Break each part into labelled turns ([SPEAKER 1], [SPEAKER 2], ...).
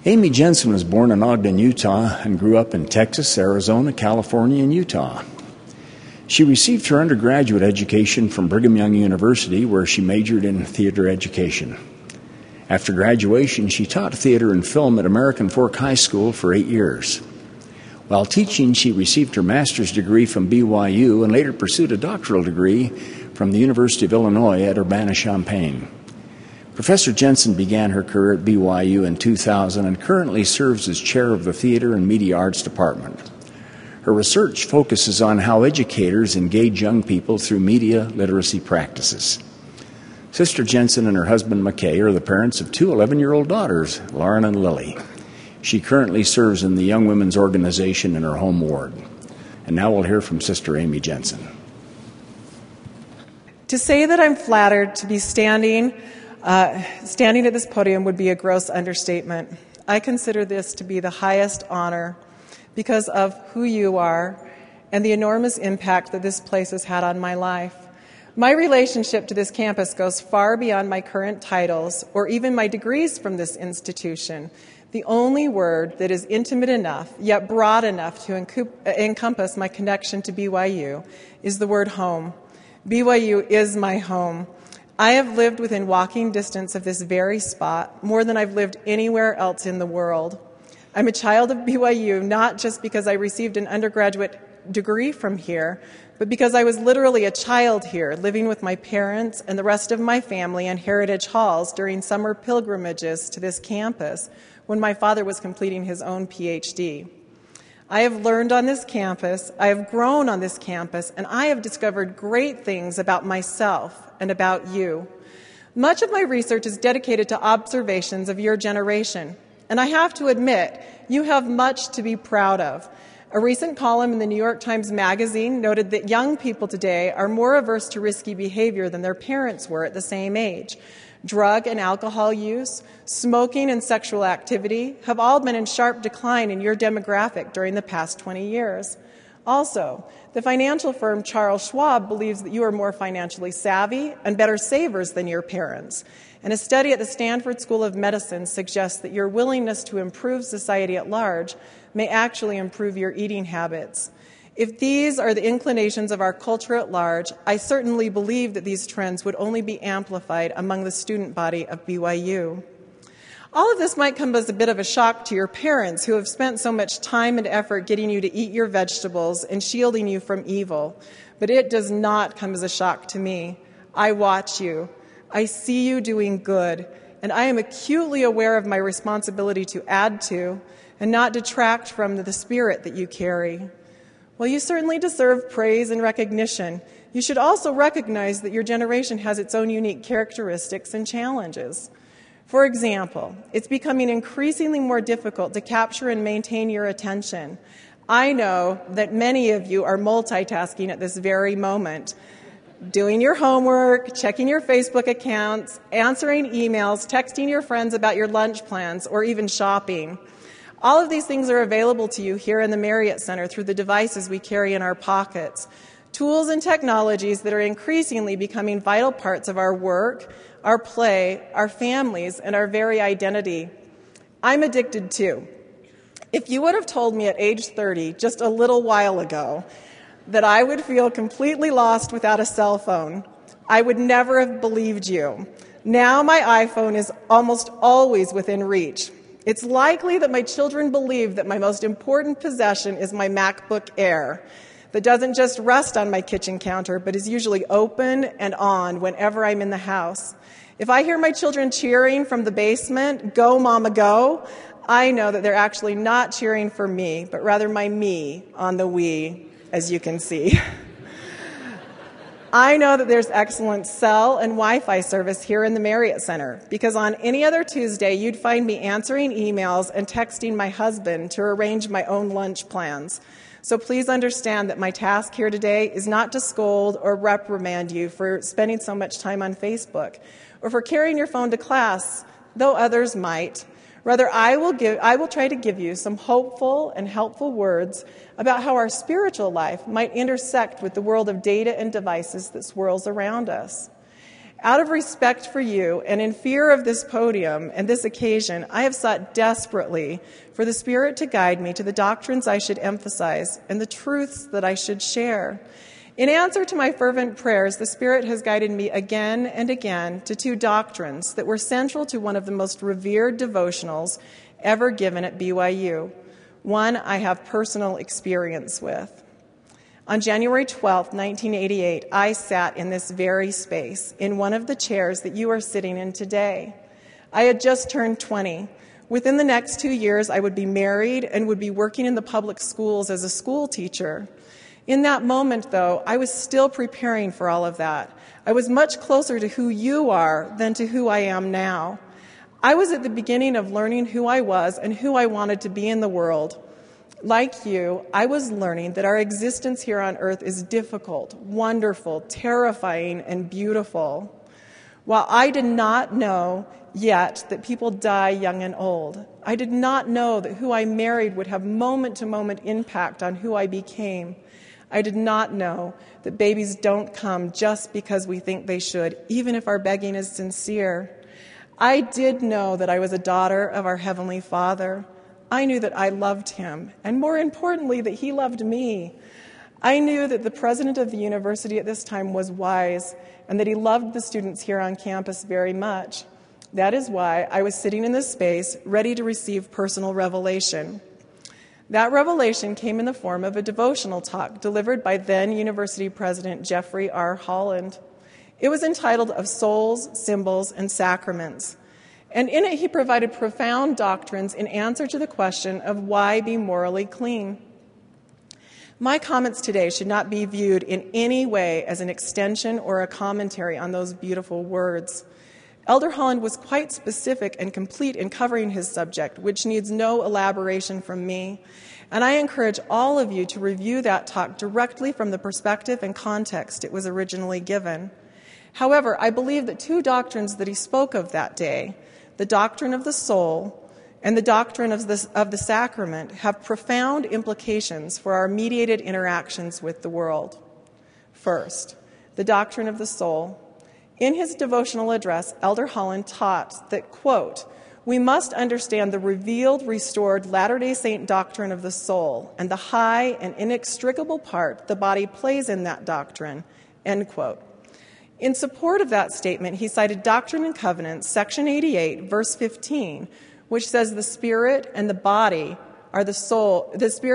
[SPEAKER 1] Amy Jensen was born in Ogden, Utah, and grew up in Texas, Arizona, California, and Utah. She received her undergraduate education from Brigham Young University, where she majored in theater education. After graduation, she taught theater and film at American Fork High School for 8 years. While teaching, she received her master's degree from BYU and later pursued a doctoral degree from the University of Illinois at Urbana-Champaign. Professor Jensen began her career at BYU in 2000 and currently serves as chair of the Theater and Media Arts Department. Her research focuses on how educators engage young people through media literacy practices. Sister Jensen and her husband McKay are the parents of 2 11-year-old daughters, Lauren and Lily. She currently serves in the Young Women's Organization in her home ward. And now we'll hear from Sister Amy Jensen.
[SPEAKER 2] To say that I'm flattered to be standing at this podium would be a gross understatement. I consider this to be the highest honor because of who you are and the enormous impact that this place has had on my life. My relationship to this campus goes far beyond my current titles or even my degrees from this institution. The only word that is intimate enough, yet broad enough to encompass my connection to BYU is the word home. BYU is my home. I have lived within walking distance of this very spot more than I've lived anywhere else in the world. I'm a child of BYU, not just because I received an undergraduate degree from here, but because I was literally a child here, living with my parents and the rest of my family in Heritage Halls during summer pilgrimages to this campus when my father was completing his own PhD. I have learned on this campus, I have grown on this campus, and I have discovered great things about myself and about you. Much of my research is dedicated to observations of your generation, and I have to admit, you have much to be proud of. A recent column in the New York Times Magazine noted that young people today are more averse to risky behavior than their parents were at the same age. Drug and alcohol use, smoking and sexual activity have all been in sharp decline in your demographic during the past 20 years. Also, the financial firm Charles Schwab believes that you are more financially savvy and better savers than your parents. And a study at the Stanford School of Medicine suggests that your willingness to improve society at large may actually improve your eating habits. If these are the inclinations of our culture at large, I certainly believe that these trends would only be amplified among the student body of BYU. All of this might come as a bit of a shock to your parents who have spent so much time and effort getting you to eat your vegetables and shielding you from evil, but it does not come as a shock to me. I watch you. I see you doing good, and I am acutely aware of my responsibility to add to and not detract from the spirit that you carry. While you certainly deserve praise and recognition, you should also recognize that your generation has its own unique characteristics and challenges. For example, it's becoming increasingly more difficult to capture and maintain your attention. I know that many of you are multitasking at this very moment, doing your homework, checking your Facebook accounts, answering emails, texting your friends about your lunch plans, or even shopping. All of these things are available to you here in the Marriott Center through the devices we carry in our pockets. Tools and technologies that are increasingly becoming vital parts of our work, our play, our families, and our very identity. I'm addicted too. If you would have told me at age 30, just a little while ago, that I would feel completely lost without a cell phone, I would never have believed you. Now my iPhone is almost always within reach. It's likely that my children believe that my most important possession is my MacBook Air that doesn't just rest on my kitchen counter, but is usually open and on whenever I'm in the house. If I hear my children cheering from the basement, "Go, Mama, go," I know that they're actually not cheering for me, but rather my me on the Wii, as you can see. I know that there's excellent cell and Wi-Fi service here in the Marriott Center because on any other Tuesday, you'd find me answering emails and texting my husband to arrange my own lunch plans. So please understand that my task here today is not to scold or reprimand you for spending so much time on Facebook or for carrying your phone to class, though others might. Rather, I will try to give you some hopeful and helpful words about how our spiritual life might intersect with the world of data and devices that swirls around us. Out of respect for you and in fear of this podium and this occasion, I have sought desperately for the Spirit to guide me to the doctrines I should emphasize and the truths that I should share. In answer to my fervent prayers, the Spirit has guided me again and again to two doctrines that were central to one of the most revered devotionals ever given at BYU, one I have personal experience with. On January 12, 1988, I sat in this very space, in one of the chairs that you are sitting in today. I had just turned 20. Within the next 2 years, I would be married and would be working in the public schools as a school teacher. In that moment, though, I was still preparing for all of that. I was much closer to who you are than to who I am now. I was at the beginning of learning who I was and who I wanted to be in the world. Like you, I was learning that our existence here on earth is difficult, wonderful, terrifying, and beautiful. While I did not know yet that people die young and old, I did not know that who I married would have moment-to-moment impact on who I became. I did not know that babies don't come just because we think they should, even if our begging is sincere. I did know that I was a daughter of our Heavenly Father. I knew that I loved him, and more importantly, that he loved me. I knew that the president of the university at this time was wise, and that he loved the students here on campus very much. That is why I was sitting in this space, ready to receive personal revelation. That revelation came in the form of a devotional talk delivered by then University President Jeffrey R. Holland. It was entitled Of Souls, Symbols, and Sacraments. And in it, he provided profound doctrines in answer to the question of why be morally clean. My comments today should not be viewed in any way as an extension or a commentary on those beautiful words. Elder Holland was quite specific and complete in covering his subject, which needs no elaboration from me. And I encourage all of you to review that talk directly from the perspective and context it was originally given. However, I believe that two doctrines that he spoke of that day, the doctrine of the soul and the doctrine of the sacrament, have profound implications for our mediated interactions with the world. First, the doctrine of the soul. In his devotional address, Elder Holland taught that, quote, "We must understand the revealed, restored Latter-day Saint doctrine of the soul and the high and inextricable part the body plays in that doctrine," end quote. In support of that statement, he cited Doctrine and Covenants, section 88, verse 15, which says the spirit and the body are the soul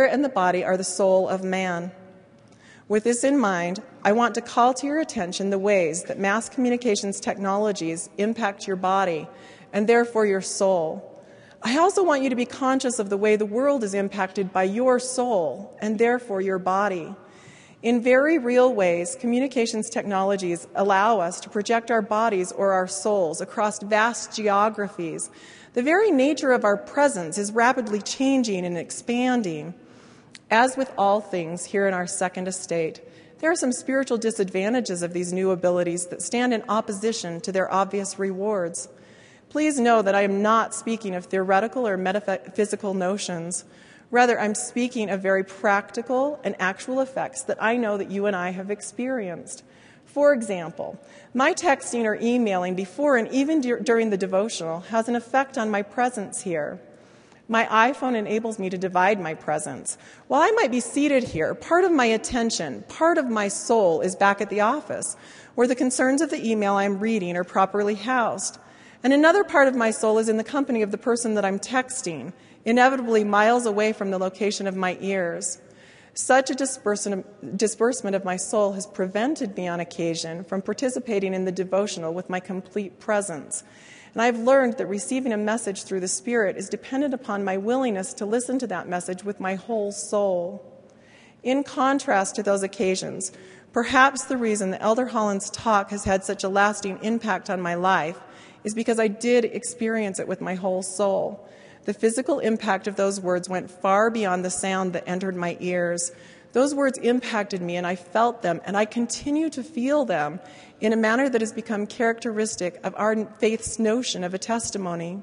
[SPEAKER 2] of man. With this in mind, I want to call to your attention the ways that mass communications technologies impact your body and therefore your soul. I also want you to be conscious of the way the world is impacted by your soul and therefore your body. In very real ways, communications technologies allow us to project our bodies or our souls across vast geographies. The very nature of our presence is rapidly changing and expanding. As with all things here in our second estate, there are some spiritual disadvantages of these new abilities that stand in opposition to their obvious rewards. Please know that I am not speaking of theoretical or metaphysical notions. Rather, I'm speaking of very practical and actual effects that I know that you and I have experienced. For example, my texting or emailing before and even during the devotional has an effect on my presence here. My iPhone enables me to divide my presence. While I might be seated here, part of my attention, part of my soul is back at the office, where the concerns of the email I'm reading are properly housed. And another part of my soul is in the company of the person that I'm texting, inevitably miles away from the location of my ears. Such a disbursement of my soul has prevented me on occasion from participating in the devotional with my complete presence. And I've learned that receiving a message through the Spirit is dependent upon my willingness to listen to that message with my whole soul. In contrast to those occasions, perhaps the reason that Elder Holland's talk has had such a lasting impact on my life is because I did experience it with my whole soul. The physical impact of those words went far beyond the sound that entered my ears. Those words impacted me, and I felt them, and I continue to feel them in a manner that has become characteristic of our faith's notion of a testimony.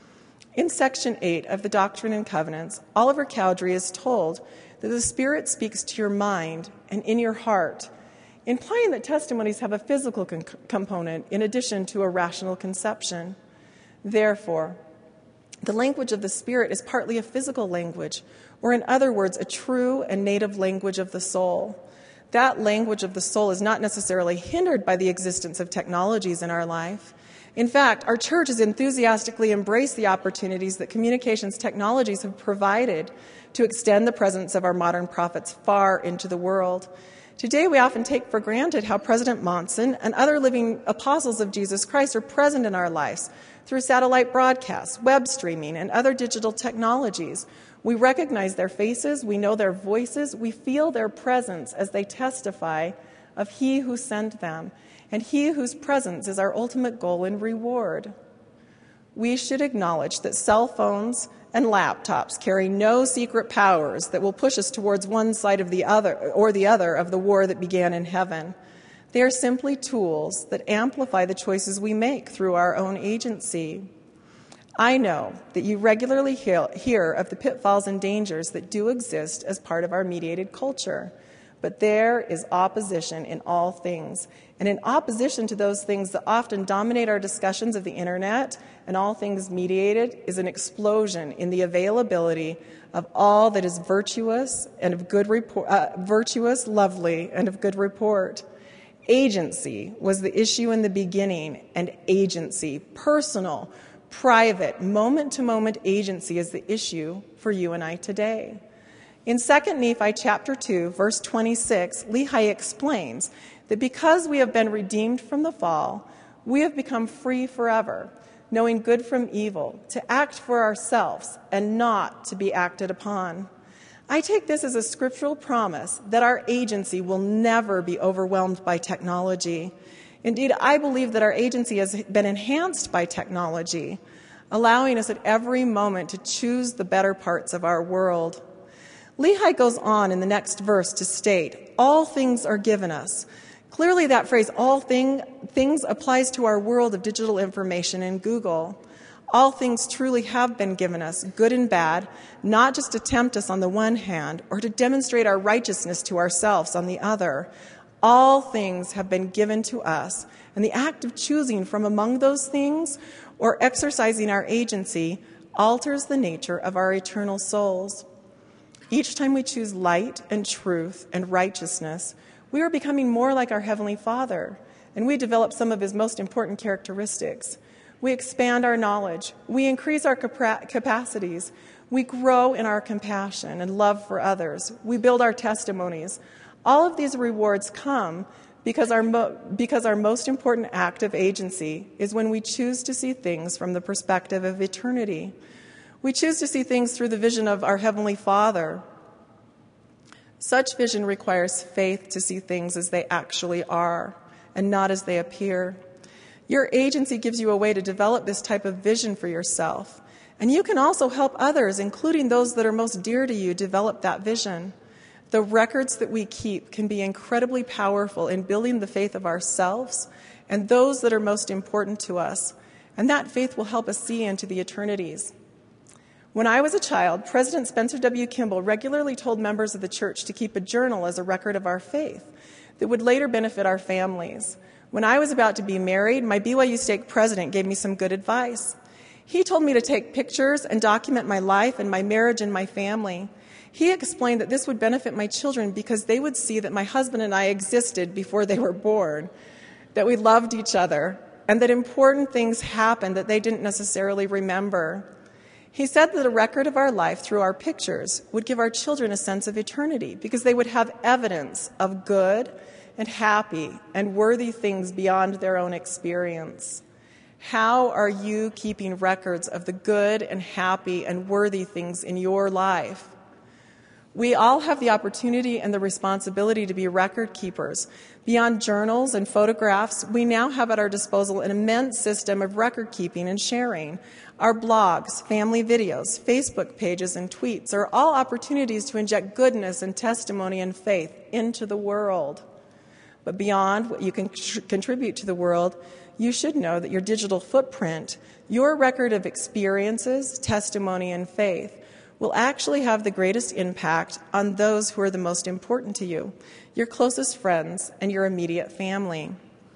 [SPEAKER 2] In Section 8 of the Doctrine and Covenants, Oliver Cowdery is told that the Spirit speaks to your mind and in your heart. implying that testimonies have a physical component in addition to a rational conception. Therefore, the language of the Spirit is partly a physical language, or in other words, a true and native language of the soul. That language of the soul is not necessarily hindered by the existence of technologies in our life. In fact, our church has enthusiastically embraced the opportunities that communications technologies have provided to extend the presence of our modern prophets far into the world. Today, we often take for granted how President Monson and other living apostles of Jesus Christ are present in our lives through satellite broadcasts, web streaming, and other digital technologies. We recognize their faces, we know their voices, we feel their presence as they testify of He who sent them, and He whose presence is our ultimate goal and reward. We should acknowledge that cell phones and laptops carry no secret powers that will push us towards one side of the other of the war that began in heaven. They are simply tools that amplify the choices we make through our own agency. I know that you regularly hear of the pitfalls and dangers that do exist as part of our mediated culture. But there is opposition in all things. And in opposition to those things that often dominate our discussions of the internet and all things mediated is an explosion in the availability of all that is virtuous and of good virtuous, lovely, and of good report. Agency was the issue in the beginning, and agency, personal, private, moment-to-moment agency is the issue for you and I today. In 2 Nephi chapter 2, verse 26, Lehi explains that because we have been redeemed from the fall, we have become free forever, knowing good from evil, to act for ourselves and not to be acted upon. I take this as a scriptural promise that our agency will never be overwhelmed by technology. Indeed, I believe that our agency has been enhanced by technology, allowing us at every moment to choose the better parts of our world. Lehi goes on in the next verse to state, all things are given us. Clearly that phrase, all things, applies to our world of digital information and Google. All things truly have been given us, good and bad, not just to tempt us on the one hand or to demonstrate our righteousness to ourselves on the other. All things have been given to us, and the act of choosing from among those things or exercising our agency alters the nature of our eternal souls. Each time we choose light and truth and righteousness, we are becoming more like our Heavenly Father, and we develop some of His most important characteristics. We expand our knowledge. We increase our capacities. We grow in our compassion and love for others. We build our testimonies. All of these rewards come because our most important act of agency is when we choose to see things from the perspective of eternity. We choose to see things through the vision of our Heavenly Father. Such vision requires faith to see things as they actually are and not as they appear. Your agency gives you a way to develop this type of vision for yourself. And you can also help others, including those that are most dear to you, develop that vision. The records that we keep can be incredibly powerful in building the faith of ourselves and those that are most important to us. And that faith will help us see into the eternities. When I was a child, President Spencer W. Kimball regularly told members of the church to keep a journal as a record of our faith that would later benefit our families. When I was about to be married, my BYU stake president gave me some good advice. He told me to take pictures and document my life and my marriage and my family. He explained that this would benefit my children because they would see that my husband and I existed before they were born, that we loved each other, and that important things happened that they didn't necessarily remember. He said that a record of our life through our pictures would give our children a sense of eternity because they would have evidence of good and happy and worthy things beyond their own experience. How are you keeping records of the good and happy and worthy things in your life? We all have the opportunity and the responsibility to be record keepers. Beyond journals and photographs, we now have at our disposal an immense system of record keeping and sharing. Our blogs, family videos, Facebook pages, and tweets are all opportunities to inject goodness and testimony and faith into the world. But beyond what you can contribute to the world, you should know that your digital footprint, your record of experiences, testimony, and faith, will actually have the greatest impact on those who are the most important to you, your closest friends and your immediate family.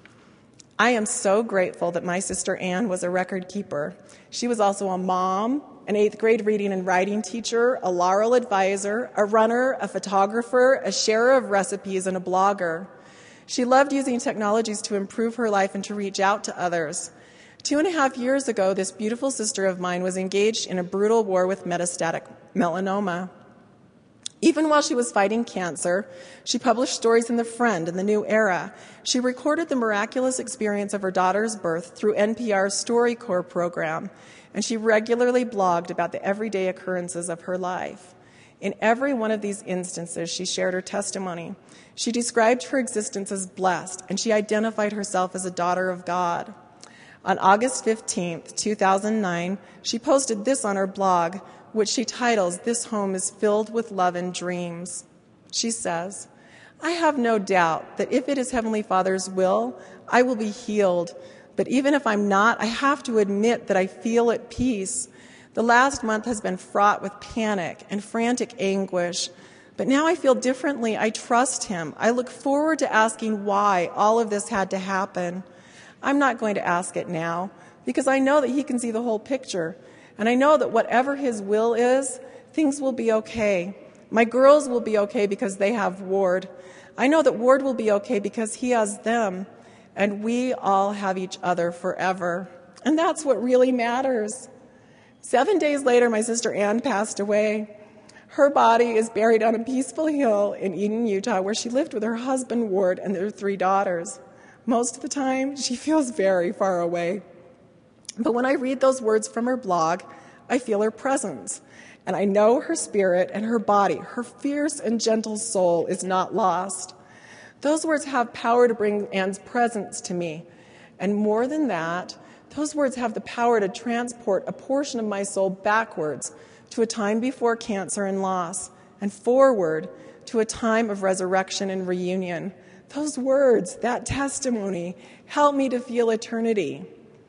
[SPEAKER 2] I am so grateful that my sister Anne was a record keeper. She was also a mom, an 8th grade reading and writing teacher, a Laurel advisor, a runner, a photographer, a sharer of recipes, and a blogger. She loved using technologies to improve her life and to reach out to others. 2.5 years ago, this beautiful sister of mine was engaged in a brutal war with metastatic melanoma. Even while she was fighting cancer, she published stories in The Friend and The New Era. She recorded the miraculous experience of her daughter's birth through NPR's StoryCorps program, and she regularly blogged about the everyday occurrences of her life. In every one of these instances, she shared her testimony. She described her existence as blessed, and she identified herself as a daughter of God. On August 15th, 2009, she posted this on her blog, which she titles, "This Home is Filled with Love and Dreams." She says, "I have no doubt that if it is Heavenly Father's will, I will be healed. But even if I'm not, I have to admit that I feel at peace. The last month has been fraught with panic and frantic anguish. But now I feel differently. I trust Him. I look forward to asking why all of this had to happen. I'm not going to ask it now, because I know that He can see the whole picture. And I know that whatever His will is, things will be okay. My girls will be okay because they have Ward. I know that Ward will be okay because he has them. And we all have each other forever. And that's what really matters." 7 days later, my sister Anne passed away. Her body is buried on a peaceful hill in Eden, Utah, where she lived with her husband, Ward, and their 3 daughters. Most of the time, she feels very far away. But when I read those words from her blog, I feel her presence. And I know her spirit and her body, her fierce and gentle soul, is not lost. Those words have power to bring Anne's presence to me. And more than that, those words have the power to transport a portion of my soul backwards to a time before cancer and loss, and forward to a time of resurrection and reunion. Those words, that testimony, help me to feel eternity.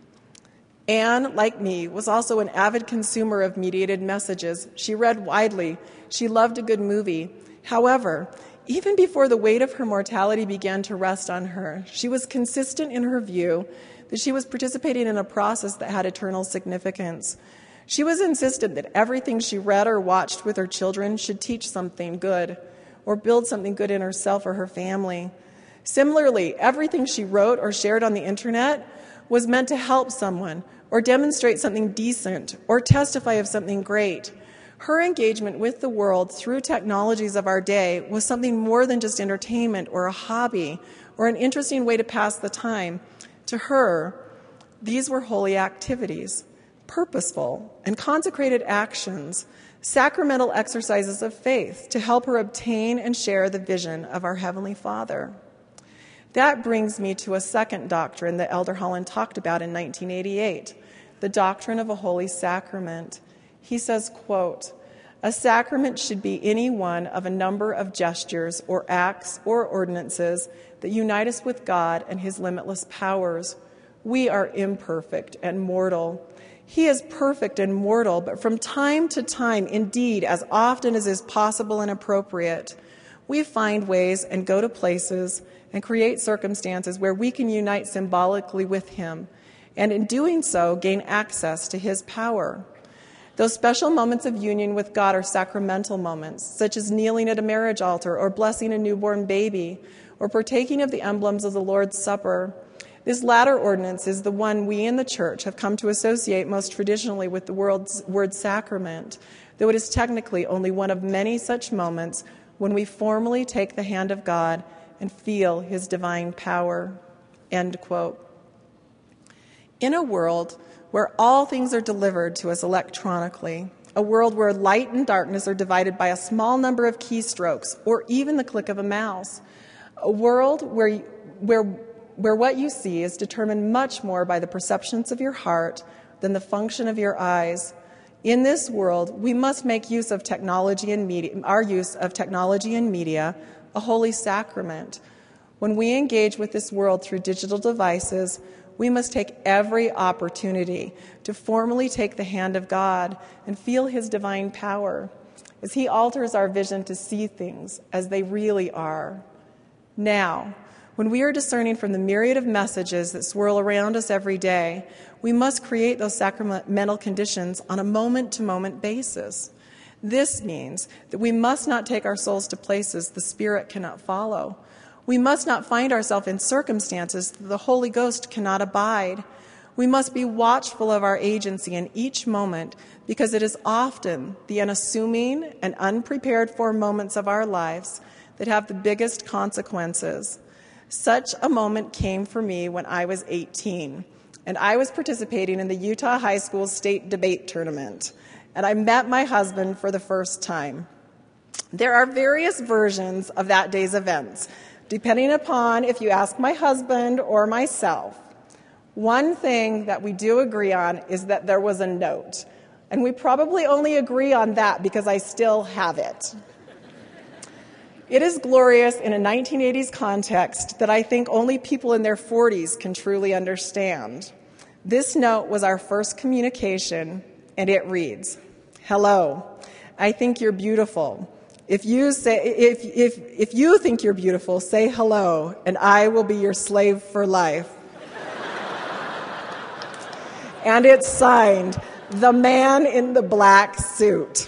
[SPEAKER 2] Anne, like me, was also an avid consumer of mediated messages. She read widely. She loved a good movie. However, even before the weight of her mortality began to rest on her, she was consistent in her view that she was participating in a process that had eternal significance. She was insistent that everything she read or watched with her children should teach something good or build something good in herself or her family. Similarly, everything she wrote or shared on the internet was meant to help someone or demonstrate something decent or testify of something great. Her engagement with the world through technologies of our day was something more than just entertainment or a hobby or an interesting way to pass the time. To her, these were holy activities, purposeful and consecrated actions, sacramental exercises of faith to help her obtain and share the vision of our Heavenly Father. That brings me to a second doctrine that Elder Holland talked about in 1988, the doctrine of a holy sacrament. He says, quote, "A sacrament should be any one of a number of gestures or acts or ordinances that unite us with God and His limitless powers. We are imperfect and mortal. He is perfect and mortal, but from time to time, indeed, as often as is possible and appropriate, we find ways and go to places and create circumstances where we can unite symbolically with Him, and in doing so, gain access to His power. Those special moments of union with God are sacramental moments, such as kneeling at a marriage altar or blessing a newborn baby or partaking of the emblems of the Lord's Supper. This latter ordinance is the one we in the Church have come to associate most traditionally with the word sacrament, though it is technically only one of many such moments when we formally take the hand of God and feel His divine power." End quote. In a world where all things are delivered to us electronically, a world where light and darkness are divided by a small number of keystrokes or even the click of a mouse, a world where what you see is determined much more by the perceptions of your heart than the function of your eyes. In this world, we must make use of technology and media, our use of technology and media, a holy sacrament. When we engage with this world through digital devices, we must take every opportunity to formally take the hand of God and feel His divine power as He alters our vision to see things as they really are. Now, when we are discerning from the myriad of messages that swirl around us every day, we must create those sacramental conditions on a moment-to-moment basis. This means that we must not take our souls to places the Spirit cannot follow. We must not find ourselves in circumstances that the Holy Ghost cannot abide. We must be watchful of our agency in each moment, because it is often the unassuming and unprepared for moments of our lives that have the biggest consequences. Such a moment came for me when I was 18, and I was participating in the Utah High School State Debate Tournament, and I met my husband for the first time. There are various versions of that day's events, depending upon if you ask my husband or myself. One thing that we do agree on is that there was a note, and we probably only agree on that because I still have it. It is glorious in a 1980s context that I think only people in their 40s can truly understand. This note was our first communication, and it reads, "Hello, I think you're beautiful. If you think you're beautiful, say hello, and I will be your slave for life." And it's signed, "The Man in the Black Suit."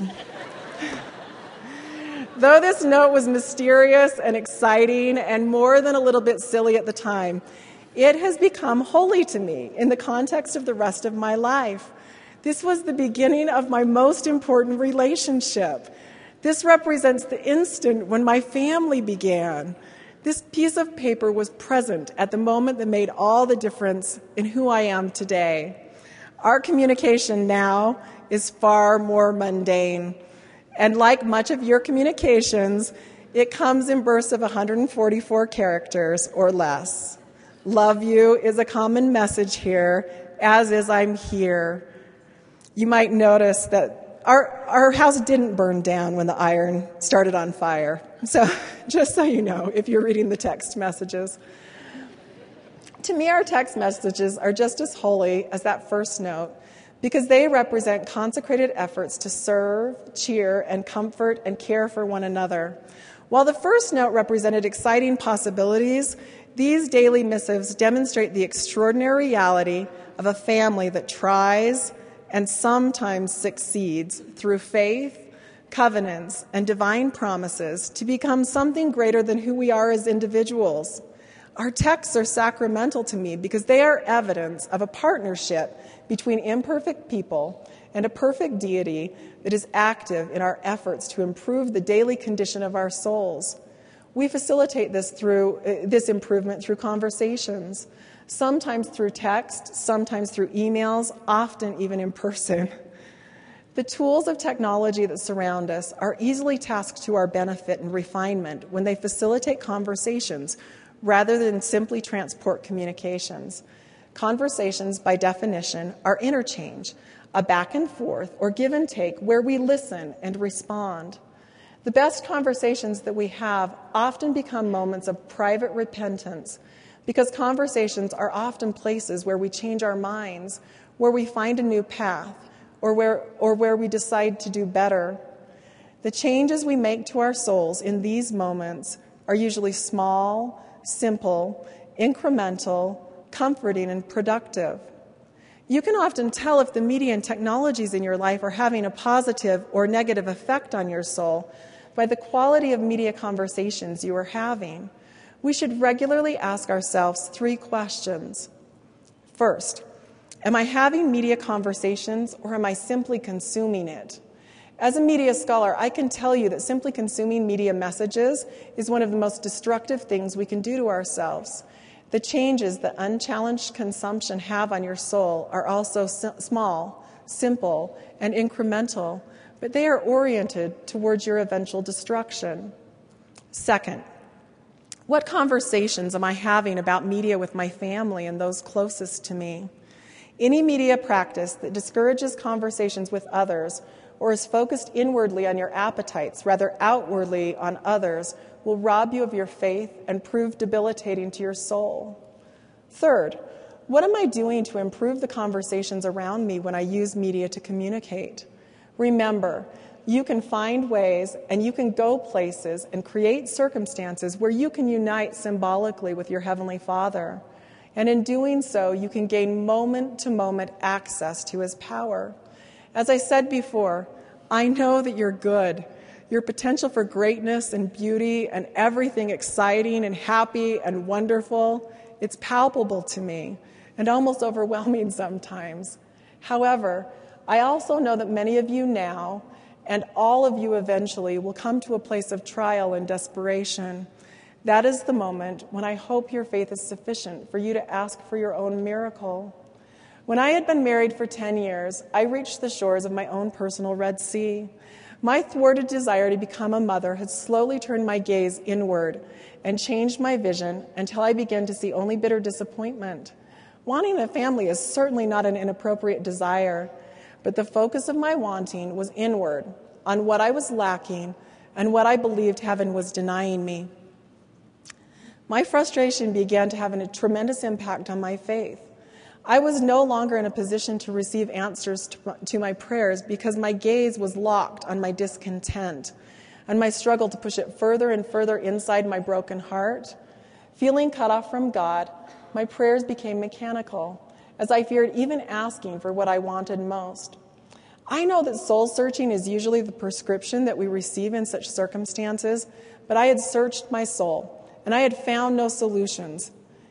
[SPEAKER 2] Though this note was mysterious and exciting and more than a little bit silly at the time, it has become holy to me in the context of the rest of my life. This was the beginning of my most important relationship. This represents the instant when my family began. This piece of paper was present at the moment that made all the difference in who I am today. Our communication now is far more mundane. And like much of your communications, it comes in bursts of 144 characters or less. Love you is a common message here, as is I'm here. You might notice that our house didn't burn down when the iron started on fire. So just so you know, if you're reading the text messages. To me, our text messages are just as holy as that first note, because they represent consecrated efforts to serve, cheer, and comfort and care for one another. While the first note represented exciting possibilities, these daily missives demonstrate the extraordinary reality of a family that tries and sometimes succeeds through faith, covenants, and divine promises to become something greater than who we are as individuals. Our texts are sacramental to me because they are evidence of a partnership between imperfect people and a perfect deity that is active in our efforts to improve the daily condition of our souls. We facilitate this improvement through conversations, sometimes through text, sometimes through emails, often even in person. The tools of technology that surround us are easily tasked to our benefit and refinement when they facilitate conversations rather than simply transport communications. Conversations, by definition, are interchange, a back and forth or give and take where we listen and respond. The best conversations that we have often become moments of private repentance, because conversations are often places where we change our minds, where we find a new path, or where we decide to do better. The changes we make to our souls in these moments are usually small, simple, incremental, comforting, and productive. You can often tell if the media and technologies in your life are having a positive or negative effect on your soul by the quality of media conversations you are having. We should regularly ask ourselves 3 questions. First, am I having media conversations or am I simply consuming it? As a media scholar, I can tell you that simply consuming media messages is one of the most destructive things we can do to ourselves. The changes that unchallenged consumption have on your soul are also small, simple, and incremental, but they are oriented towards your eventual destruction. Second, what conversations am I having about media with my family and those closest to me? Any media practice that discourages conversations with others or is focused inwardly on your appetites, rather outwardly on others, will rob you of your faith and prove debilitating to your soul. Third, What am I doing to improve the conversations around me when I use media to communicate? Remember, you can find ways and you can go places and create circumstances where you can unite symbolically with your Heavenly Father. And in doing so, you can gain moment-to-moment access to His power. As I said before, I know that you're good. Your potential for greatness and beauty and everything exciting and happy and wonderful, it's palpable to me and almost overwhelming sometimes. However, I also know that many of you now and all of you eventually will come to a place of trial and desperation. That is the moment when I hope your faith is sufficient for you to ask for your own miracle. When I had been married for 10 years, I reached the shores of my own personal Red Sea. My thwarted desire to become a mother had slowly turned my gaze inward and changed my vision until I began to see only bitter disappointment. Wanting a family is certainly not an inappropriate desire, but the focus of my wanting was inward, on what I was lacking and what I believed heaven was denying me. My frustration began to have a tremendous impact on my faith. I was no longer in a position to receive answers to my prayers because my gaze was locked on my discontent and my struggle to push it further and further inside my broken heart. Feeling cut off from God, my prayers became mechanical, as I feared even asking for what I wanted most. I know that soul searching is usually the prescription that we receive in such circumstances, but I had searched my soul, and I had found no solutions.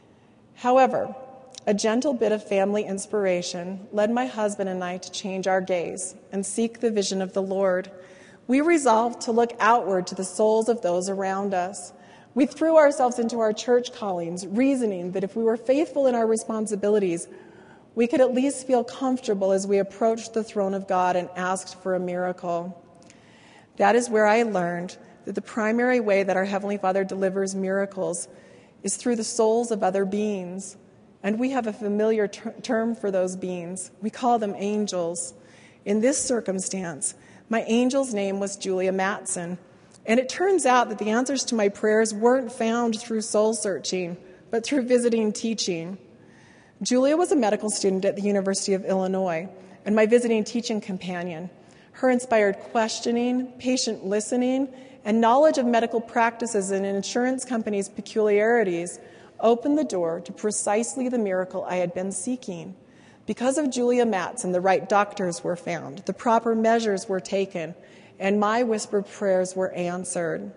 [SPEAKER 2] However, a gentle bit of family inspiration led my husband and I to change our gaze and seek the vision of the Lord. We resolved to look outward to the souls of those around us. We threw ourselves into our church callings, reasoning that if we were faithful in our responsibilities, we could at least feel comfortable as we approached the throne of God and asked for a miracle. That is where I learned that the primary way that our Heavenly Father delivers miracles is through the souls of other beings. And we have a familiar term for those beings. We call them angels. In this circumstance, my angel's name was Julia Matson. And it turns out that the answers to my prayers weren't found through soul searching, but through visiting teaching. Julia was a medical student at the University of Illinois and my visiting teaching companion. Her inspired questioning, patient listening, and knowledge of medical practices and insurance companies' peculiarities opened the door to precisely the miracle I had been seeking. Because of Julia Matson, the right doctors were found, the proper measures were taken, and my whispered prayers were answered.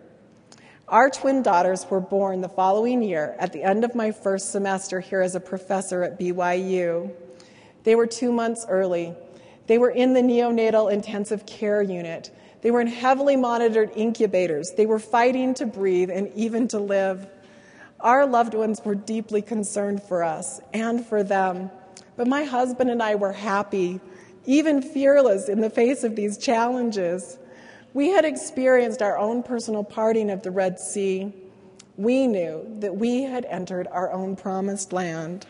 [SPEAKER 2] Our twin daughters were born the following year at the end of my first semester here as a professor at BYU. They were 2 months early. They were in the neonatal intensive care unit. They were in heavily monitored incubators. They were fighting to breathe and even to live. Our loved ones were deeply concerned for us and for them. But my husband and I were happy, even fearless in the face of these challenges. We had experienced our own personal parting of the Red Sea. We knew that we had entered our own promised land.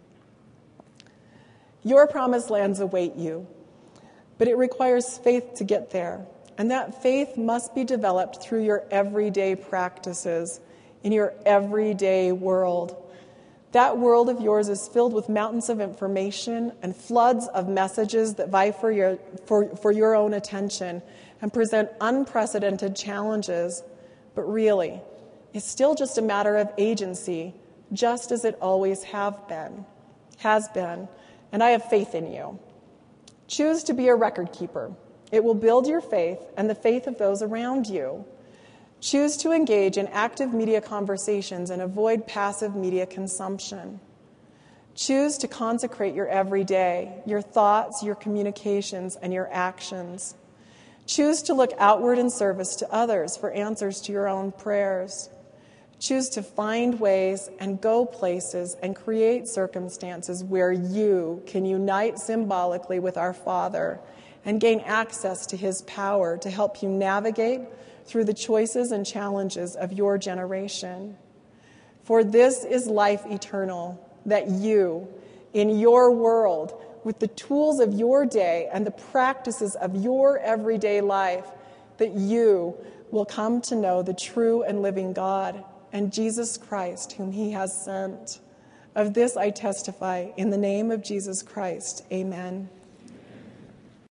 [SPEAKER 2] Your promised lands await you, but it requires faith to get there. And that faith must be developed through your everyday practices, in your everyday world. That world of yours is filled with mountains of information and floods of messages that vie for your own attention and present unprecedented challenges. But really, it's still just a matter of agency, just as it always has been. And I have faith in you. Choose to be a record keeper. It will build your faith and the faith of those around you. Choose to engage in active media conversations and avoid passive media consumption. Choose to consecrate your everyday, your thoughts, your communications, and your actions. Choose to look outward in service to others for answers to your own prayers. Choose to find ways and go places and create circumstances where you can unite symbolically with our Father and gain access to His power to help you navigate through the choices and challenges of your generation. For this is life eternal, that you, in your world, with the tools of your day and the practices of your everyday life, that you will come to know the true and living God and Jesus Christ, whom He has sent. Of this I testify in the name of Jesus Christ. Amen.